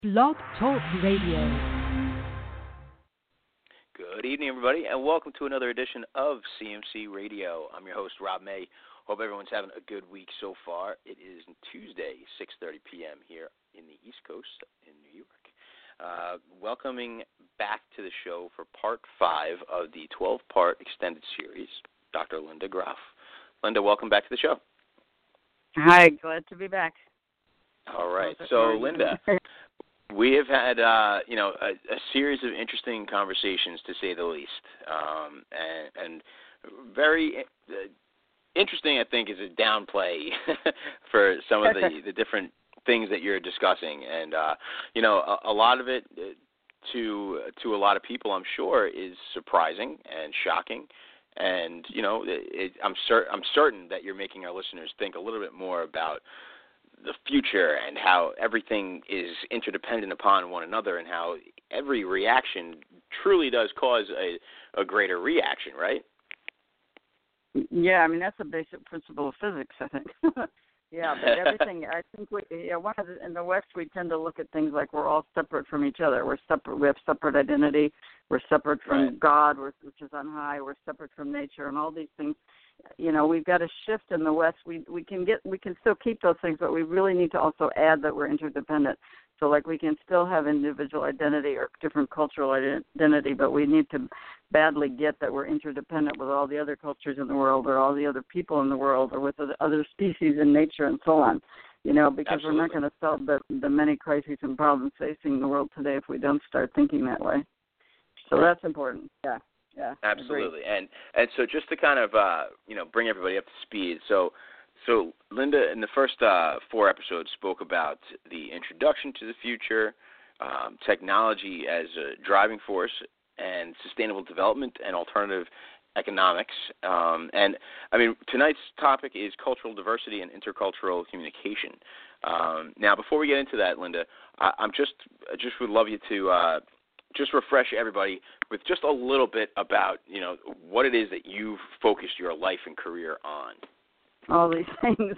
Blog Talk Radio. Good evening, everybody, and welcome to another edition of CMC Radio. I'm your host, Rob May. Hope everyone's having a good week so far. It is Tuesday, 6:30 p.m. here in the East Coast in New York. Welcoming back to the show for Part 5 of the 12-part extended series, Dr. Linda Groff. Linda, welcome back to the show. Hi, glad to be back. All right. So, Linda, we have had, a series of interesting conversations, to say the least, and very interesting, I think, is a downplay for some of the different things that you're discussing. And, a lot of it, to a lot of people, I'm sure, is surprising and shocking. And, I'm certain that you're making our listeners think a little bit more about the future and how everything is interdependent upon one another and how every reaction truly does cause a greater reaction, right? Yeah, I mean, that's a basic principle of physics, I think. Yeah, but everything, I think, in the West, we tend to look at things like we're all separate from each other. We're separate. We have separate identity. We're separate from God, which is on high. We're separate from nature, and all these things. We've got a shift in the West. We can still keep those things, but we really need to also add that we're interdependent. So, like, we can still have individual identity or different cultural identity, but we need to badly get that we're interdependent with all the other cultures in the world or all the other people in the world or with the other species in nature and so on, because Absolutely. We're not going to solve the many crises and problems facing the world today if we don't start thinking that way. So that's important, yeah. Yeah, absolutely. And so just to kind of, bring everybody up to speed, so Linda, in the first 4 episodes, spoke about the introduction to the future, technology as a driving force, and sustainable development and alternative economics. And, I mean, tonight's topic is cultural diversity and intercultural communication. Now, before we get into that, Linda, I just would love you to just refresh everybody with just a little bit about, what it is that you've focused your life and career on. All these things.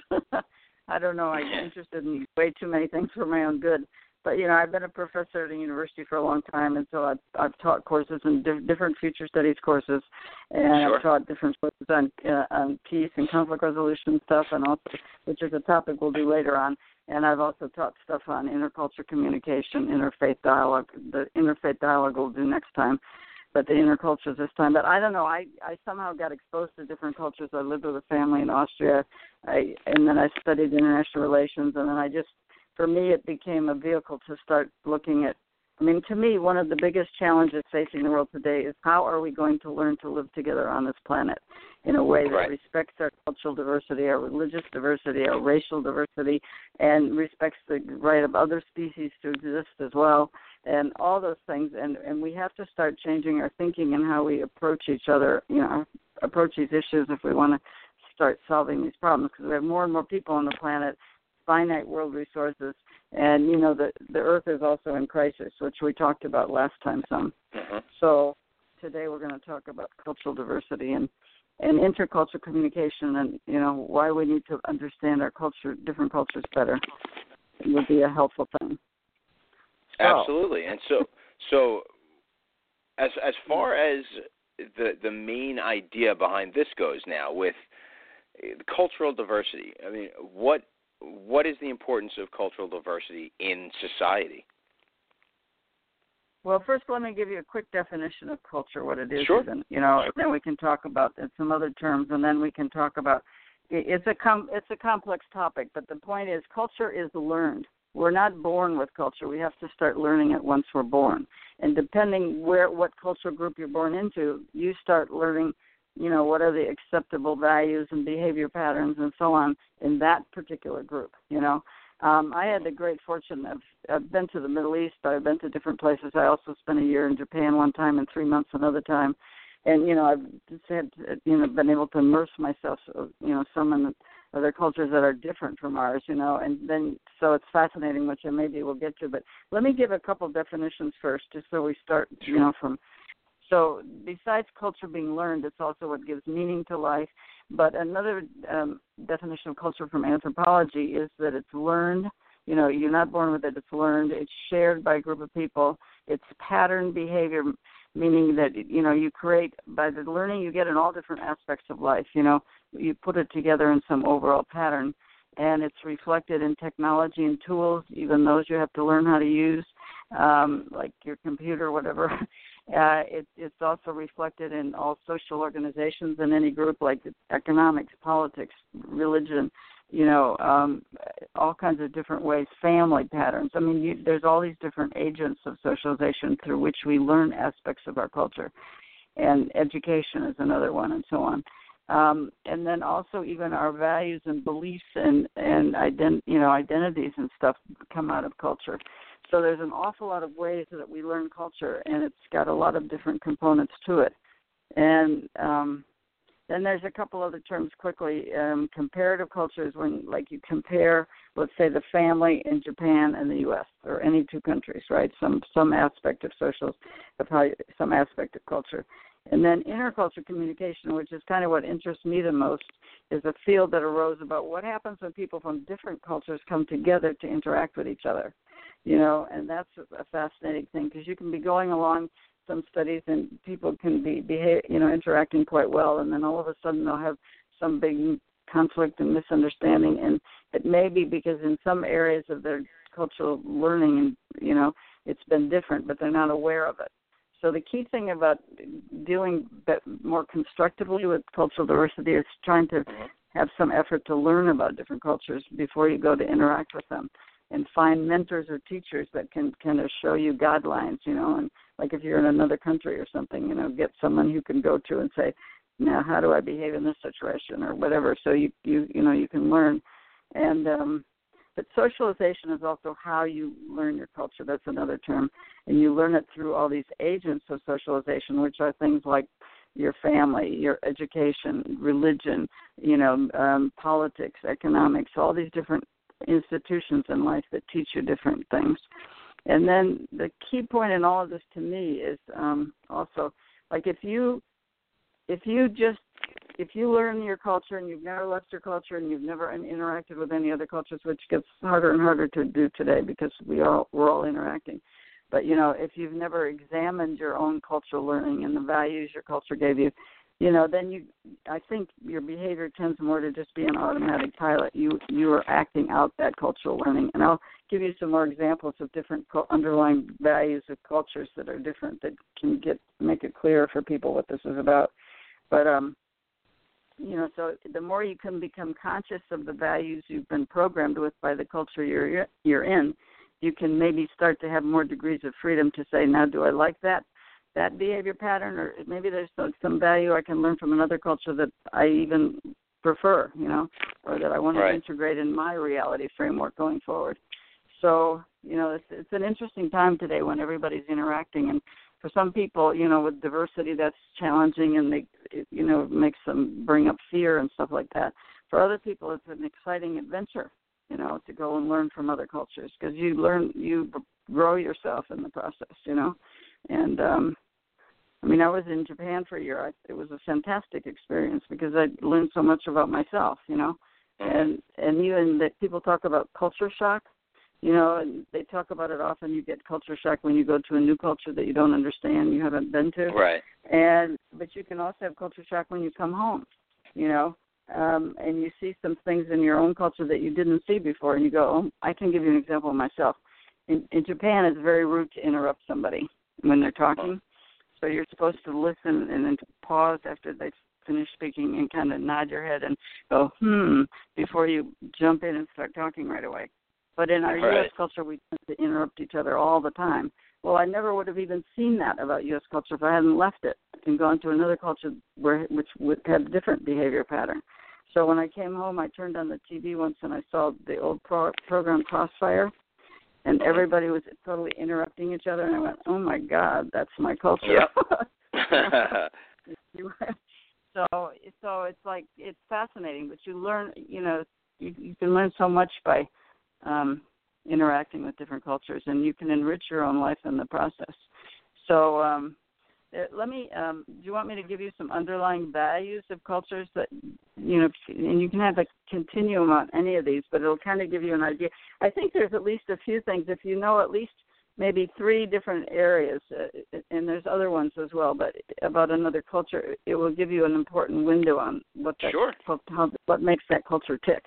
I don't know. I'm interested in way too many things for my own good. But, I've been a professor at a university for a long time, and so I've taught courses in different future studies courses, and Sure. I've taught different courses on peace and conflict resolution stuff, and also, which is a topic we'll do later on. And I've also taught stuff on intercultural communication, interfaith dialogue. The interfaith dialogue we'll do next time, but the intercultures this time. But I don't know. I somehow got exposed to different cultures. I lived with a family in Austria, and then I studied international relations, and then for me, it became a vehicle to start looking at. I mean, to me, one of the biggest challenges facing the world today is how are we going to learn to live together on this planet in a way that respects our cultural diversity, our religious diversity, our racial diversity, and respects the right of other species to exist as well, and all those things. And we have to start changing our thinking and how we approach each other, approach these issues if we want to start solving these problems, because we have more and more people on the planet, finite world resources, and the Earth is also in crisis, which we talked about last time some. Mm-hmm. So today we're going to talk about cultural diversity and intercultural communication, and why we need to understand our culture, different cultures better. It would be a helpful thing. Absolutely. And so as far as the main idea behind this goes now with cultural diversity, I mean, what is the importance of cultural diversity in society? Well, first, let me give you a quick definition of culture, what it is. Sure. Even, then we can talk about some other terms, and then we can talk about it's a complex topic. But the point is, culture is learned. We're not born with culture. We have to start learning it once we're born. And depending what cultural group you're born into, you start learning. What are the acceptable values and behavior patterns and so on in that particular group, I had the great fortune I've been to the Middle East, but I've been to different places. I also spent a year in Japan one time and 3 months another time. And, I've just had, been able to immerse myself, some in other cultures that are different from ours, and then, so it's fascinating, which maybe we'll get to. But let me give a couple definitions first, just so we start, from. So besides culture being learned, it's also what gives meaning to life. But another definition of culture from anthropology is that it's learned You're not born with it. It's learned. It's shared by a group of people. It's pattern behavior, meaning that, you create, by the learning you get in all different aspects of life, you put it together in some overall pattern, and it's reflected in technology and tools, even those you have to learn how to use, like your computer, whatever. It's also reflected in all social organizations in any group, like economics, politics, religion, all kinds of different ways, family patterns. I mean, there's all these different agents of socialization through which we learn aspects of our culture, and education is another one, and so on. And then also even our values and beliefs and identities and stuff come out of culture. So there's an awful lot of ways that we learn culture, and it's got a lot of different components to it. And then there's a couple other terms quickly. Comparative culture is when, like, you compare, let's say, the family in Japan and the U.S. or any two countries, right? Some aspect of some aspect of culture. And then intercultural communication, which is kind of what interests me the most, is a field that arose about what happens when people from different cultures come together to interact with each other. And that's a fascinating thing, because you can be going along some studies and people can be interacting quite well, and then all of a sudden they'll have some big conflict and misunderstanding, and it may be because in some areas of their cultural learning, it's been different, but they're not aware of it. So the key thing about dealing more constructively with cultural diversity is trying to have some effort to learn about different cultures before you go to interact with them, and find mentors or teachers that can kind of show you guidelines, and like if you're in another country or something, get someone who can go to and say, now how do I behave in this situation or whatever, so you can learn. And but socialization is also how you learn your culture. That's another term. And you learn it through all these agents of socialization, which are things like your family, your education, religion, politics, economics, all these different institutions in life that teach you different things. And then the key point in all of this to me is also, like, if you learn your culture and you've never left your culture and you've never interacted with any other cultures, which gets harder and harder to do today because we're all interacting. But, if you've never examined your own cultural learning and the values your culture gave you, then I think your behavior tends more to just be an automatic pilot. You are acting out that cultural learning. And I'll give you some more examples of different underlying values of cultures that are different that can make it clearer for people what this is about. But, so the more you can become conscious of the values you've been programmed with by the culture you're in, you can maybe start to have more degrees of freedom to say, now, do I like that behavior pattern, or maybe there's some value I can learn from another culture that I even prefer, or that I want to integrate in my reality framework going forward. So, it's an interesting time today when everybody's interacting, and for some people, with diversity, that's challenging, and it makes them bring up fear and stuff like that. For other people, it's an exciting adventure, to go and learn from other cultures, because you grow yourself in the process, And I was in Japan for a year. It was a fantastic experience because I learned so much about myself, and even that people talk about culture shock, and they talk about it often. You get culture shock when you go to a new culture that you don't understand, you haven't been to. Right. But you can also have culture shock when you come home, and you see some things in your own culture that you didn't see before, and you go, oh, I can give you an example of myself. In Japan, it's very rude to interrupt somebody when they're talking. So you're supposed to listen and then pause after they finish speaking and kind of nod your head and go, before you jump in and start talking right away. But in our U.S. culture, we tend to interrupt each other all the time. Well, I never would have even seen that about U.S. culture if I hadn't left it and gone to another culture which had a different behavior pattern. So when I came home, I turned on the TV once and I saw the old program Crossfire, and everybody was totally interrupting each other, and I went, oh, my God, that's my culture. Yep. So it's like, it's fascinating, but you learn, you can learn so much by interacting with different cultures, and you can enrich your own life in the process. So let me, do you want me to give you some underlying values of cultures that and you can have a continuum on any of these, but it'll kind of give you an idea. I think there's at least a few things. If you know at least maybe 3 different areas, and there's other ones as well, but about another culture, it will give you an important window on what what makes that culture tick.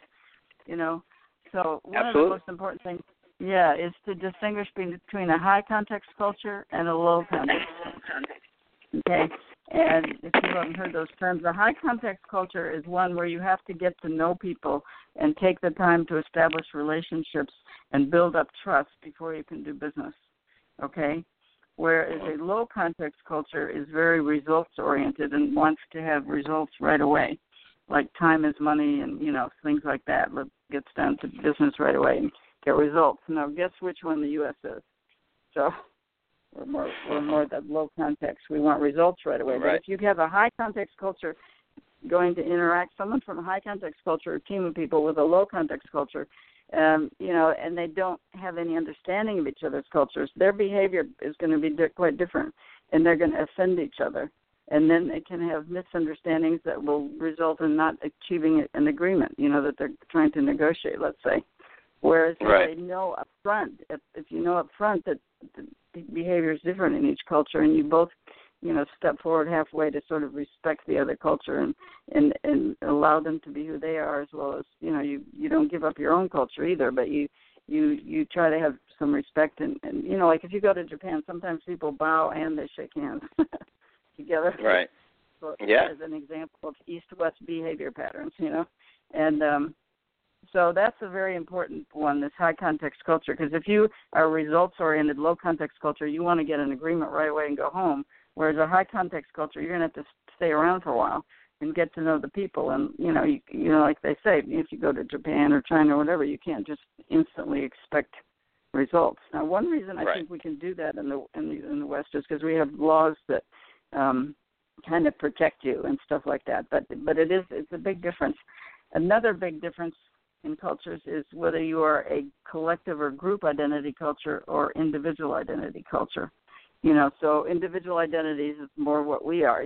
So one of the most important things, is to distinguish between a high context culture and a low context culture. Okay, and if you haven't heard those terms, a high context culture is one where you have to get to know people and take the time to establish relationships and build up trust before you can do business. Okay, whereas a low context culture is very results oriented and wants to have results right away, like time is money and things like that. Gets down to business right away and get results. Now, guess which one the U.S. is? So we're more that low context. We want results right away. Right. But if you have a high context culture going to interact, someone from a high context culture, a team of people with a low context culture, and they don't have any understanding of each other's cultures, their behavior is going to be quite different, and they're going to offend each other. And then they can have misunderstandings that will result in not achieving an agreement, that they're trying to negotiate, let's say. Whereas if they know up front, if you know up front that the behavior is different in each culture and you both, step forward halfway to sort of respect the other culture and allow them to be who they are, as well as, you don't give up your own culture either, but you try to have some respect. And like if you go to Japan, sometimes people bow and they shake hands. Together, right? As an example of East-West behavior patterns, and so that's a very important one. This high context culture, because if you are results-oriented, low context culture, you want to get an agreement right away and go home. Whereas a high context culture, you're going to have to stay around for a while and get to know the people. And like they say, if you go to Japan or China or whatever, you can't just instantly expect results. Now, one reason I think we can do that in the West is because we have laws that kind of protect you and stuff like that. But it's a big difference. Another big difference in cultures is whether you are a collective or group identity culture or individual identity culture. So individual identities is more what we are.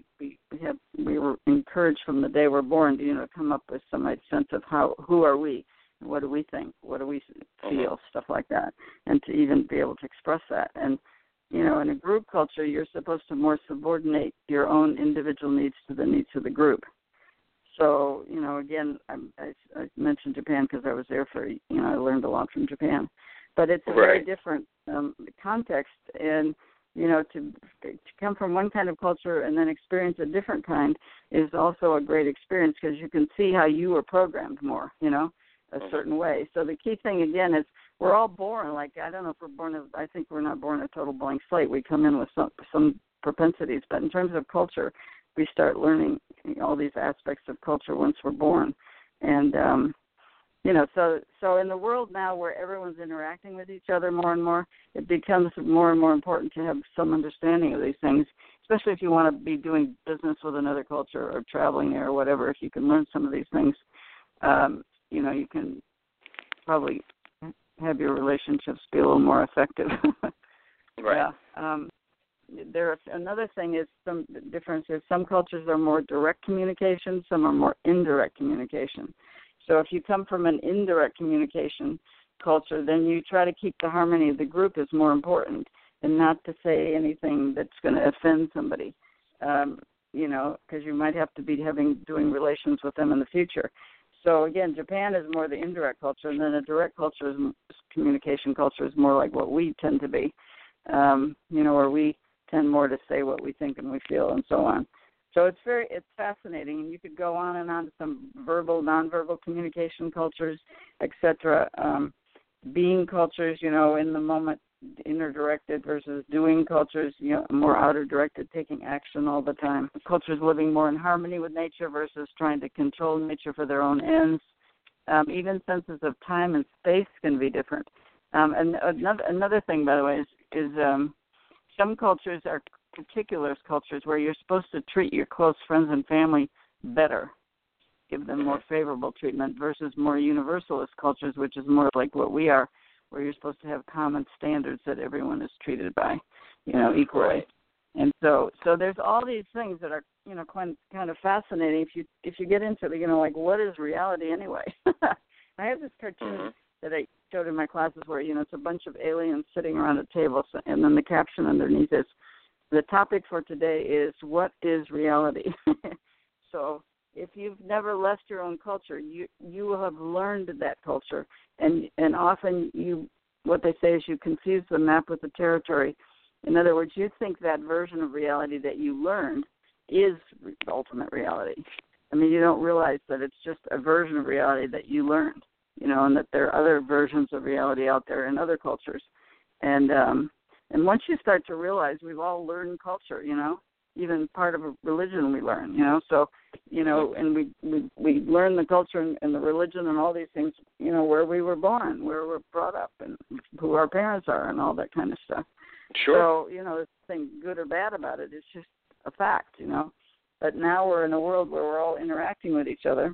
We were encouraged from the day we're born to come up with some sense of who are we, what do we think, what do we feel, stuff like that, and to even be able to express that. And in a group culture, you're supposed to more subordinate your own individual needs to the needs of the group. So, again, I mentioned Japan because I was there I learned a lot from Japan. But it's a very different context. And, to come from one kind of culture and then experience a different kind is also a great experience because you can see how you were programmed more, a certain way. So the key thing, again, is we're all born, I don't know if we're born, I think we're not born a total blank slate. We come in with some propensities, but in terms of culture, we start learning all these aspects of culture once we're born. And, so in the world now where everyone's interacting with each other more and more, it becomes more and more important to have some understanding of these things, especially if you want to be doing business with another culture or traveling there or whatever. If you can learn some of these things, you can probably have your relationships be a little more effective. Right. Yeah. Another thing is some differences. Some cultures are more direct communication. Some are more indirect communication. So if you come from an indirect communication culture, then you try to keep the harmony of the group is more important and not to say anything that's going to offend somebody, because you might have to be doing relations with them in the future. So, again, Japan is more the indirect culture, and then a direct culture, communication culture, is more like what we tend to be, where we tend more to say what we think and we feel and so on. So it's fascinating, and you could go on and on to some verbal, nonverbal communication cultures, etc. Being cultures, in the moment, inner directed versus doing cultures, more outer directed, taking action all the time. Cultures living more in harmony with nature versus trying to control nature for their own ends. Even senses of time and space can be different. And another thing, by the way, is some cultures are particularist cultures where you're supposed to treat your close friends and family better, give them more favorable treatment, versus more universalist cultures, which is more like what we are, where you're supposed to have common standards that everyone is treated by, equally. And so there's all these things that are, kind of fascinating if you get into it. Like, what is reality anyway? I have this cartoon that I showed in my classes where it's a bunch of aliens sitting around a table, and then the caption underneath is, "The topic for today is what is reality." So if you've never left your own culture, you will have learned that culture, and often what they say is you confuse the map with the territory. In other words, you think that version of reality that you learned is the ultimate reality. I mean, you don't realize that it's just a version of reality that you learned, and that there are other versions of reality out there in other cultures. And once you start to realize we've all learned culture, even part of a religion we learn, so, and we learn the culture and the religion and all these things, where we were born, where we're brought up, and who our parents are and all that kind of stuff. Sure. So, there's nothing good or bad about it. It's just a fact, But now we're in a world where we're all interacting with each other.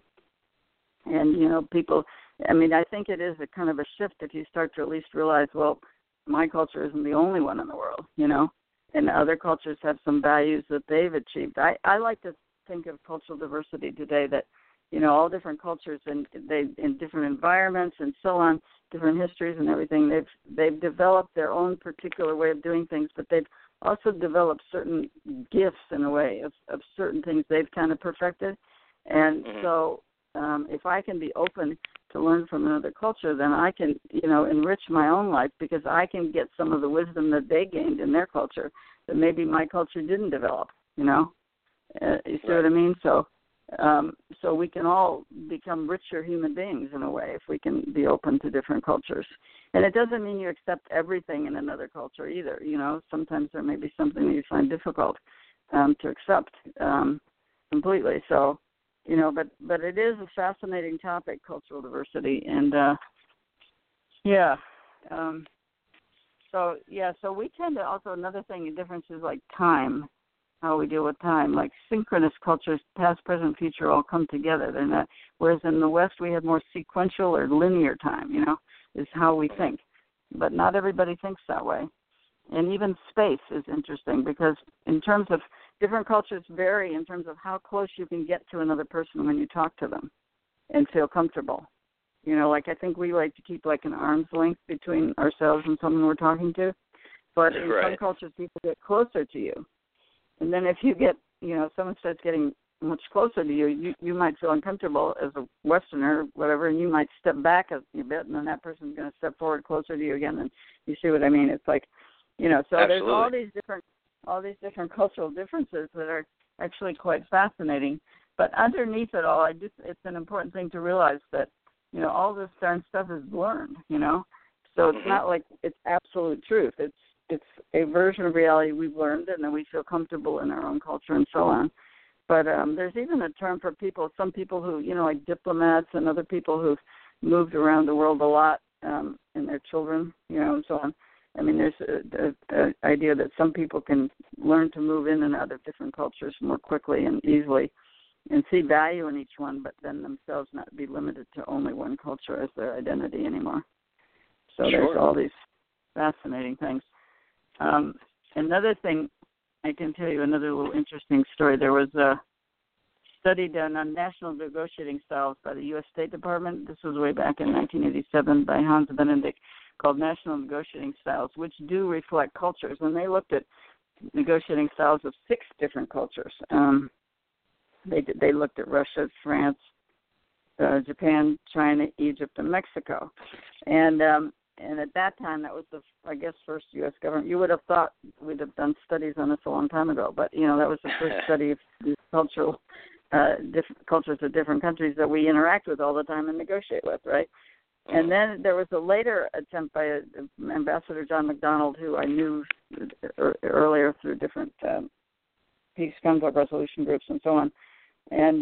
And, people, I think it is a kind of a shift if you start to at least realize, well, my culture isn't the only one in the world, and other cultures have some values that they've achieved. I like to think of cultural diversity today that, all different cultures and they in different environments and so on, different histories and everything, they've developed their own particular way of doing things, but they've also developed certain gifts in a way of certain things they've kind of perfected. And so if I can be open to learn from another culture, then I can, enrich my own life because I can get some of the wisdom that they gained in their culture that maybe my culture didn't develop, You see what I mean? So we can all become richer human beings in a way if we can be open to different cultures. And it doesn't mean you accept everything in another culture either. Sometimes there may be something that you find difficult to accept completely. So, but it is a fascinating topic, cultural diversity. And, so we tend to also, another thing, the difference is like time, how we deal with time. Like synchronous cultures, past, present, future, all come together. They're not, whereas in the West we have more sequential or linear time, is how we think. But not everybody thinks that way. And even space is interesting because in terms of different cultures vary in terms of how close you can get to another person when you talk to them and feel comfortable. Like I think we like to keep like an arm's length between ourselves and someone we're talking to. But in some cultures, people get closer to you. And then if you get, someone starts getting much closer to you, you might feel uncomfortable as a Westerner, whatever, and you might step back a bit, and then that person's going to step forward closer to you again, and you see what I mean? It's like, so Absolutely. There's all these different cultural differences that are actually quite fascinating. But underneath it all, it's an important thing to realize that, all this darn stuff is learned, So it's not like it's absolute truth. It's a version of reality we've learned, and then we feel comfortable in our own culture and so on. But there's even a term for some people who, like diplomats and other people who've moved around the world a lot, and their children, and so on. There's the idea that some people can learn to move in and out of different cultures more quickly and easily and see value in each one, but then themselves not be limited to only one culture as their identity anymore. So There's all these fascinating things. Another thing I can tell you, another little interesting story. There was a study done on national negotiating styles by the U.S. State Department. This was way back in 1987 by Hans Benedict, called National Negotiating Styles, which do reflect cultures. And they looked at negotiating styles of 6 different cultures. They looked at Russia, France, Japan, China, Egypt, and Mexico. And at that time, that was the, first U.S. government. You would have thought we'd have done studies on this a long time ago, but, that was the first study of these cultural different cultures of different countries that we interact with all the time and negotiate with, right? And then there was a later attempt by Ambassador John MacDonald, who I knew earlier through different peace conflict resolution groups and so on. And,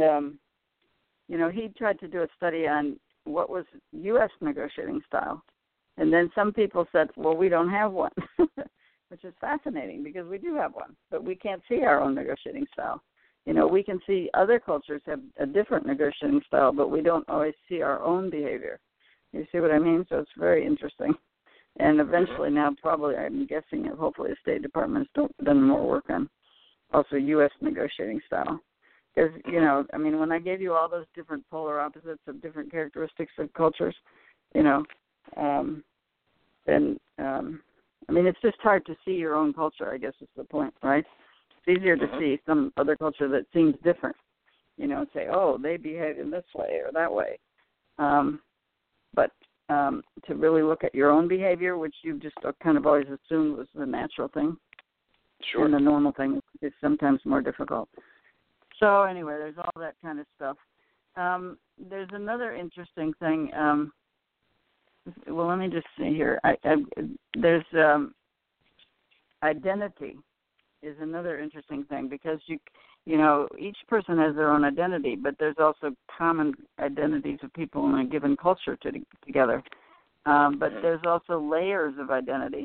he tried to do a study on what was U.S. negotiating style. And then some people said, well, we don't have one, which is fascinating because we do have one, but we can't see our own negotiating style. We can see other cultures have a different negotiating style, but we don't always see our own behavior. You see what I mean? So it's very interesting. And eventually now probably, I'm guessing, hopefully the State Department's done more work on also U.S. negotiating style. Because, you know, I mean, when I gave you all those different polar opposites of different characteristics of cultures, you know, then, I mean, it's just hard to see your own culture, I guess is the point, right? It's easier to see some other culture that seems different, you know, and say, oh, they behave in this way or that way. But to really look at your own behavior, which you've just kind of always assumed was the natural thing, sure, and the normal thing is sometimes more difficult. So anyway, there's all that kind of stuff. There's another interesting thing. Well, let me just see here. There's identity is another interesting thing because you know, each person has their own identity, but there's also common identities of people in a given culture together. But there's also layers of identity.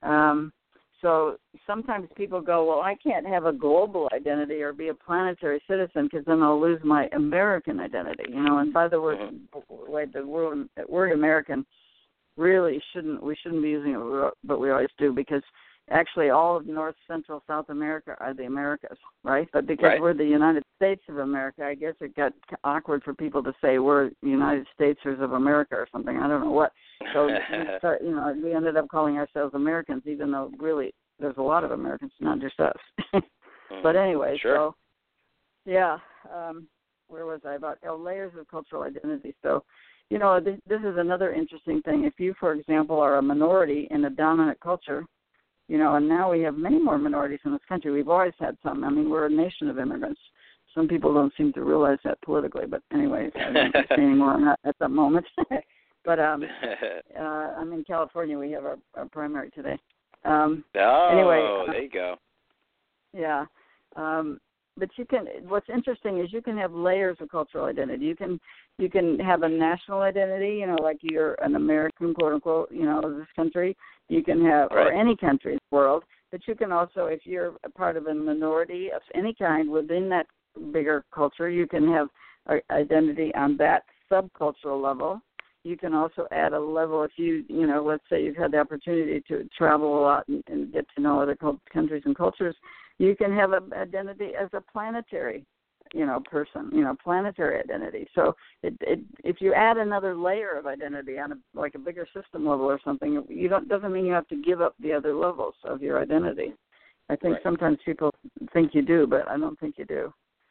So sometimes people go, well, I can't have a global identity or be a planetary citizen because then I'll lose my American identity. You know, and by the way, the word American really we shouldn't be using it, but we always do because actually all of North, Central, South America are the Americas, right? But because we're the United States of America, I guess it got awkward for people to say we're United Statesers of America or something. I don't know what. So we ended up calling ourselves Americans, even though really there's a lot of Americans, not just us. But anyway, so yeah, where was I about? Layers of cultural identity. So, you know, this is another interesting thing. If you, for example, are a minority in a dominant culture, you know, and now we have many more minorities in this country. We've always had some. I mean, we're a nation of immigrants. Some people don't seem to realize that politically, but anyway, I don't say any more on that at the moment. But I'm in California. We have our primary today. Anyway, there you go. Yeah. But what's interesting is you can have layers of cultural identity. You can have a national identity, you know, like you're an American, quote unquote, you know, of this country. You can have, or any country in the world, but you can also, if you're a part of a minority of any kind within that bigger culture, you can have identity on that subcultural level. You can also add a level if you know, let's say you've had the opportunity to travel a lot and get to know other countries and cultures. You can have an identity as a planetary, you know, person, you know, planetary identity. So if you add another layer of identity on like a bigger system level or something, doesn't mean you have to give up the other levels of your identity. I think sometimes people think you do, but I don't think you do.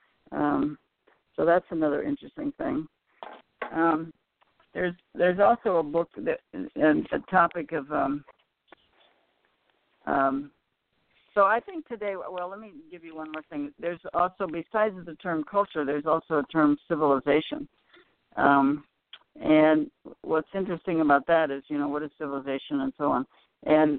So that's another interesting thing. There's also a book that and a topic of so I think today, well, let me give you one more thing. There's also, besides the term culture, there's also a term civilization. And what's interesting about that is, you know, what is civilization and so on. And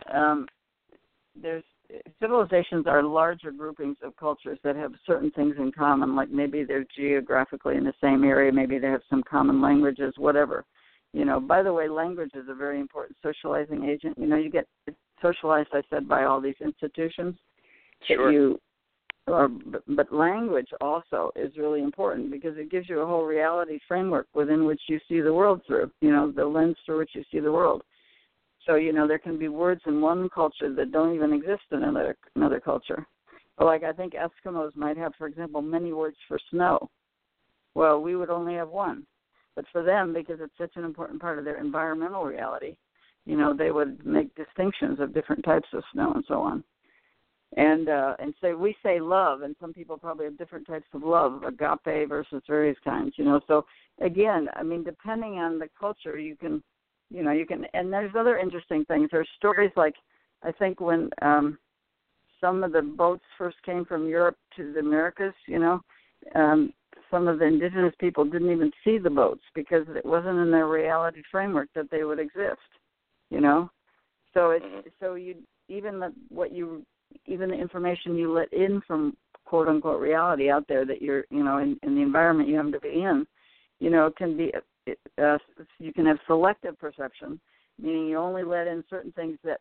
civilizations are larger groupings of cultures that have certain things in common, like maybe they're geographically in the same area, maybe they have some common languages, whatever. You know, by the way, language is a very important socializing agent. You know, you get socialized, I said, by all these institutions. Sure. But language also is really important because it gives you a whole reality framework within which you see the world through, you know, the lens through which you see the world. So, you know, there can be words in one culture that don't even exist in another culture. Like I think Eskimos might have, for example, many words for snow. Well, we would only have one. But for them, because it's such an important part of their environmental reality, you know, they would make distinctions of different types of snow and so on. And so we say love, and some people probably have different types of love, agape versus various kinds, you know. So, again, I mean, depending on the culture, you can, and there's other interesting things. There's stories like, I think when some of the boats first came from Europe to the Americas, you know, some of the indigenous people didn't even see the boats because it wasn't in their reality framework that they would exist, you know. So even the information you let in from quote unquote reality out there that you're, you know, in the environment you happen to be in, you know, can be you can have selective perception, meaning you only let in certain things that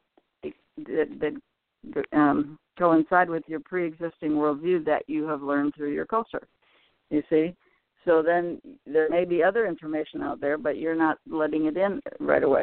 coincide with your pre-existing worldview that you have learned through your culture. You see? So then there may be other information out there, but you're not letting it in right away.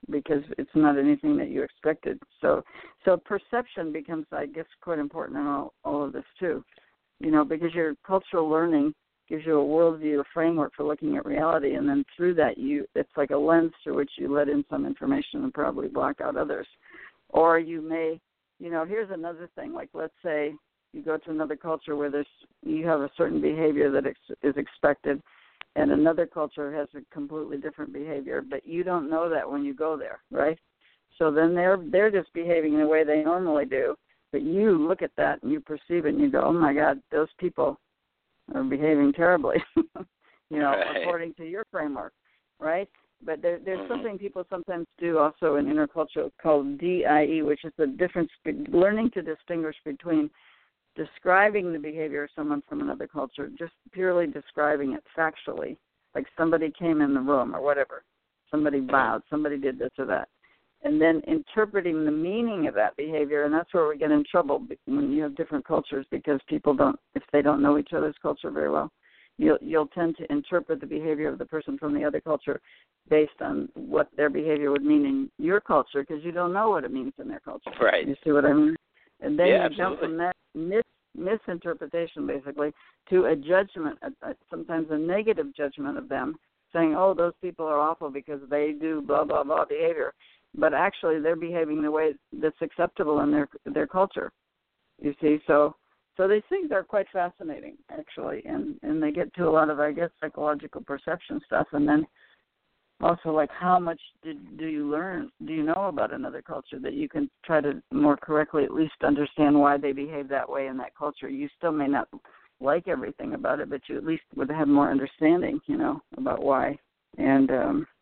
because it's not anything that you expected. So perception becomes, I guess, quite important in all of this too, because your cultural learning gives you a worldview, a framework for looking at reality, and then through that it's like a lens through which you let in some information and probably block out others. Or you may, here's another thing, like let's say you go to another culture where you have a certain behavior that is expected, and another culture has a completely different behavior, but you don't know that when you go there, right? So then they're just behaving in the way they normally do, but you look at that and you perceive it and you go, oh my God, those people are behaving terribly, right. according to your framework, right? But there's something people sometimes do also in intercultural called DIE, which is the difference, learning to distinguish between describing the behavior of someone from another culture, just purely describing it factually, like somebody came in the room or whatever, somebody bowed, somebody did this or that, and then interpreting the meaning of that behavior, and that's where we get in trouble when you have different cultures, because people if they don't know each other's culture very well, you'll tend to interpret the behavior of the person from the other culture based on what their behavior would mean in your culture, because you don't know what it means in their culture. Right. You see what I mean? And then you absolutely. jump from that misinterpretation, basically, to a judgment, sometimes a negative judgment of them, saying, oh, those people are awful because they do blah, blah, blah behavior. But actually they're behaving the way that's acceptable in their culture, you see. So these things are quite fascinating, actually, and they get to a lot of, I guess, psychological perception stuff. And then also, like, how much do you know about another culture that you can try to more correctly at least understand why they behave that way in that culture. You still may not like everything about it, but you at least would have more understanding, about why. And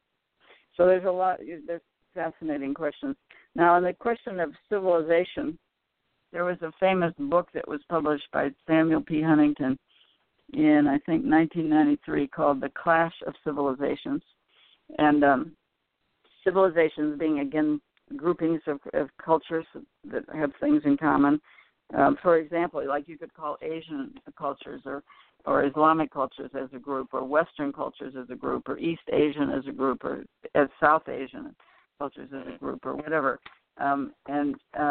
so there's fascinating questions. Now, on the question of civilization, there was a famous book that was published by Samuel P. Huntington in, I think, 1993 called The Clash of Civilizations. And civilizations being, again, groupings of cultures that have things in common. For example, like you could call Asian cultures or Islamic cultures as a group, or Western cultures as a group, or East Asian as a group, or as South Asian cultures as a group, or whatever, and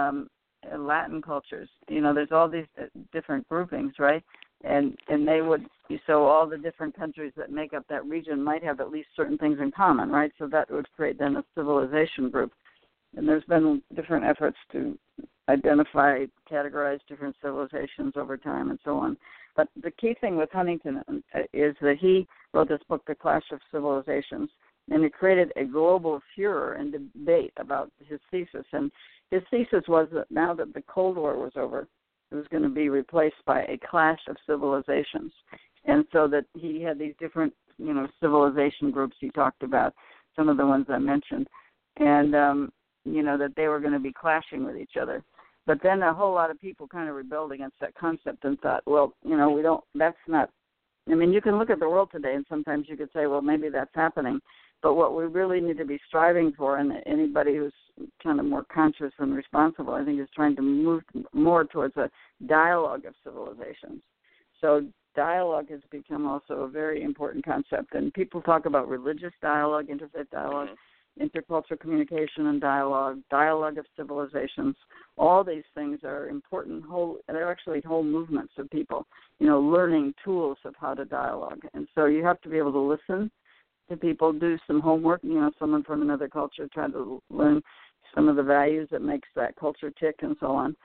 Latin cultures. There's all these different groupings, right? And they would, so all the different countries that make up that region might have at least certain things in common, right? So that would create then a civilization group. And there's been different efforts to identify, categorize different civilizations over time and so on. But the key thing with Huntington is that he wrote this book, The Clash of Civilizations, and it created a global furor and debate about his thesis. And his thesis was that now that the Cold War was over, it was going to be replaced by a clash of civilizations. And so that he had these different, civilization groups he talked about, some of the ones I mentioned, and, that they were going to be clashing with each other. But then a whole lot of people kind of rebelled against that concept and thought, well, that's not, you can look at the world today and sometimes you could say, well, maybe that's happening. But what we really need to be striving for, and anybody who's kind of more conscious and responsible, I think, is trying to move more towards a dialogue of civilizations. So dialogue has become also a very important concept. And people talk about religious dialogue, interfaith dialogue, intercultural communication and dialogue of civilizations. All these things are important. They're actually whole movements of people, learning tools of how to dialogue. And so you have to be able to listen to people, do some homework, someone from another culture, try to learn some of the values that makes that culture tick and so on.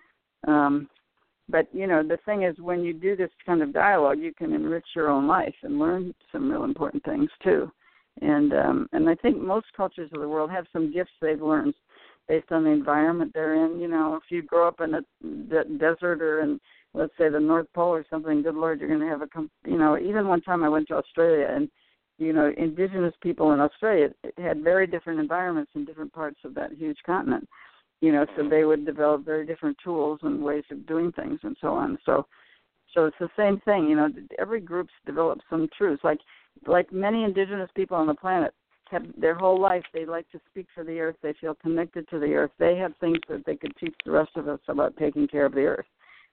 But, the thing is, when you do this kind of dialogue, you can enrich your own life and learn some real important things too. And I think most cultures of the world have some gifts they've learned based on the environment they're in. If you grow up in a desert or in, let's say, the North Pole or something, good Lord, you're going to have even one time I went to Australia, and indigenous people in Australia had very different environments in different parts of that huge continent, so they would develop very different tools and ways of doing things and so on. So it's the same thing, every group's developed some truths. Like many indigenous people on the planet have their whole life, they like to speak for the earth. They feel connected to the earth. They have things that they could teach the rest of us about taking care of the earth,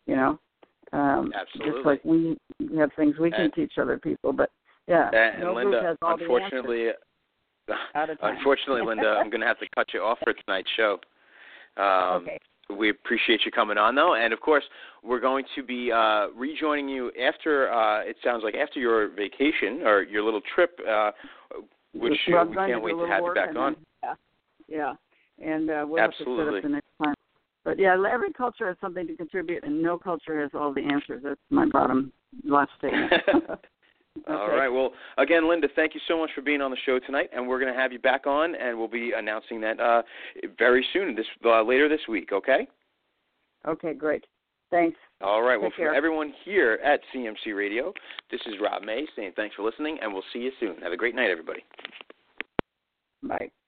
Absolutely. Just like we have things we can teach other people, but yeah, and Linda, unfortunately, Out of time. Unfortunately, Linda, I'm going to have to cut you off for tonight's show. Okay. We appreciate you coming on, though, and of course, we're going to be rejoining you after. It sounds like after your vacation or your little trip, which we can't wait to have you back on. Yeah, and we'll have to set up the next time. But yeah, every culture has something to contribute, and no culture has all the answers. That's my last statement. Okay. All right. Well, again, Linda, thank you so much for being on the show tonight, and we're going to have you back on, and we'll be announcing that very soon, later this week, okay? Okay, great. Thanks. All right. Take care. For everyone here at CMC Radio, this is Rob May saying thanks for listening, and we'll see you soon. Have a great night, everybody. Bye.